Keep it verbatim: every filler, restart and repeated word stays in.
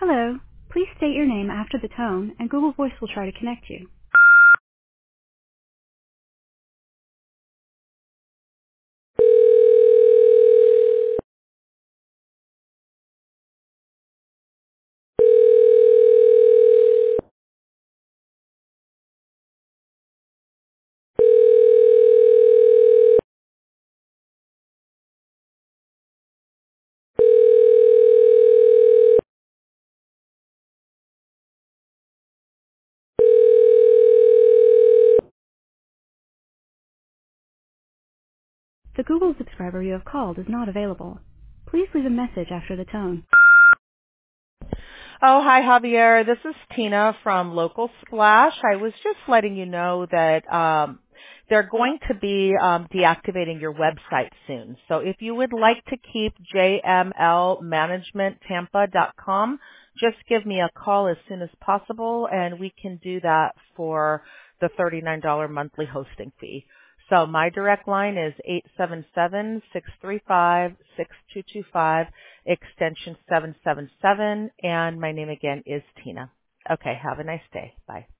Hello. Please state your name after the tone, and Google Voice will try to connect you. The Google subscriber you have called is not available. Please leave a message after the tone. Oh, hi, Javier. This is Tina from Local Splash. I was just letting you know that um, they're going to be um, deactivating your website soon. So if you would like to keep j m l management tampa dot com, just give me a call as soon as possible, and we can do that for the thirty-nine dollars monthly hosting fee. So my direct line is eight seven seven, six three five, six two two five, extension seven seven seven, and my name again is Tina. Okay, have a nice day. Bye.